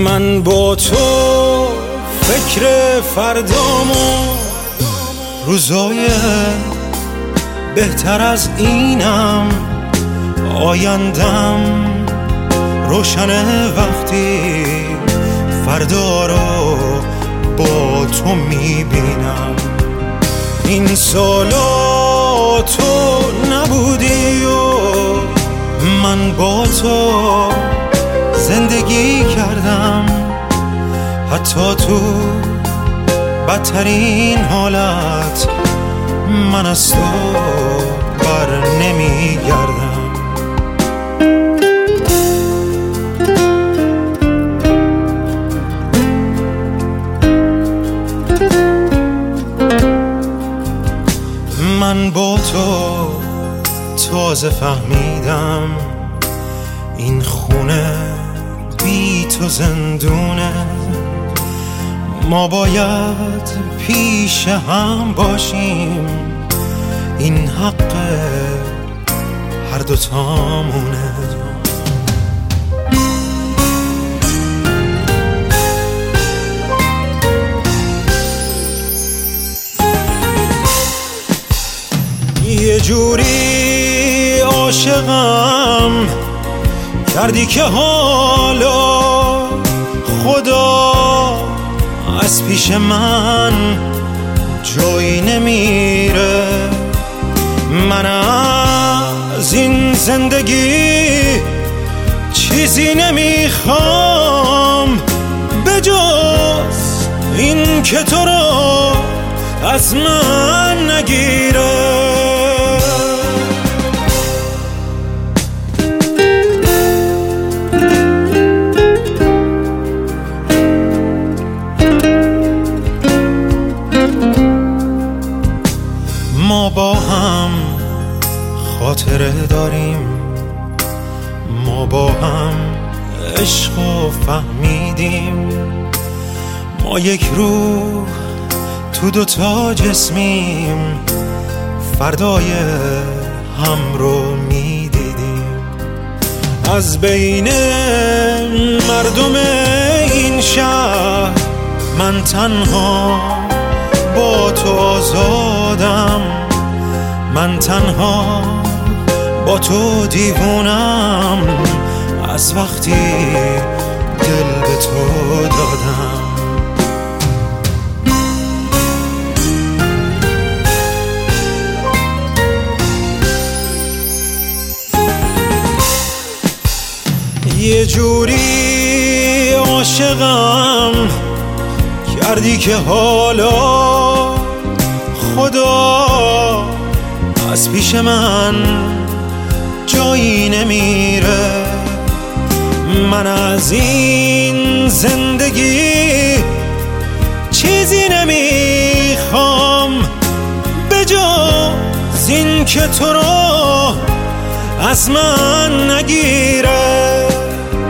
من با تو فکر فردامو، روزای بهتر از اینم، آیندم روشنه وقتی فردا رو با تو میبینم. این سالا تو نبودی و من با تو زندگی کردم، حتی تو بدترین حالت من از تو بر نمیگردم. من با تو تازه فهمیدم این خونه بی تو زندونه، ما باید پیش هم باشیم، این حق هر دوتامونه. یه جوری عاشقم کردی که حالا خدا از پیش من جایی نمیره. من از این زندگی چیزی نمیخوام به جز این که تو رو از من نگیره. ما با هم خاطره داریم، ما با هم عشق و فهمیدیم، ما یک روح تو دوتا جسمیم، فردای هم رو میدیدیم. از بین مردم این شهر من تنها با تو آزادم، من تنها با تو دیوونم، از وقتی دل به تو دادم. یه جوری عاشقم کردی که حالا خدا از پیش من جایی نمیره. من از این زندگی چیزی نمیخوام به جز این که تو رو از من نگیره،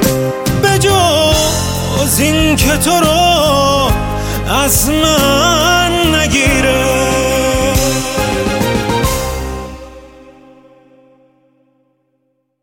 به جز این که تو رو از من